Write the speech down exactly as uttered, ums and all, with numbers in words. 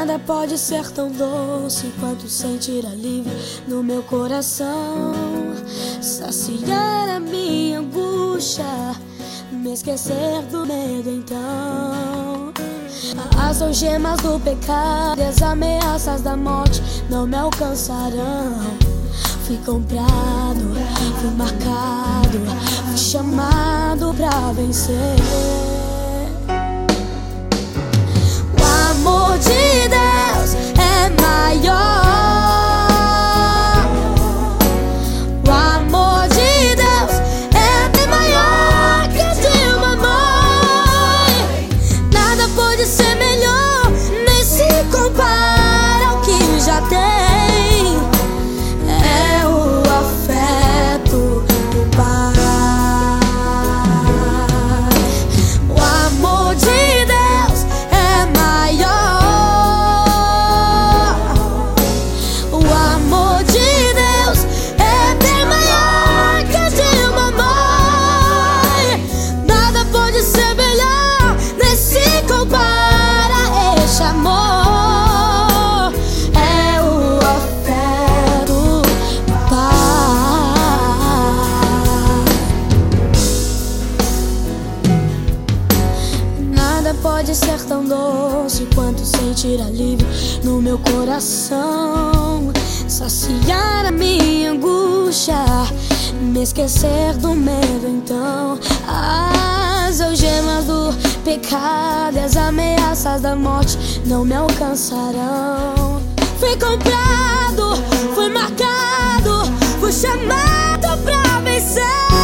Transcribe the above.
Nada pode ser tão doce quanto sentir alívio no meu coração, saciar a minha angústia, me esquecer do medo então. As algemas do pecado e as ameaças da morte não me alcançarão. Fui comprado, fui marcado, fui chamado pra vencer. O amor de Deus é maior. O amor de Deus é bem maior que o de uma mãe. Nada pode ser melhor, nem se compara ao que já tem. Pode ser tão doce quanto sentir alívio no meu coração, saciar a minha angústia, me esquecer do medo então. As algemas do pecado e as ameaças da morte não me alcançarão. Fui comprado, fui marcado, fui chamado pra vencer.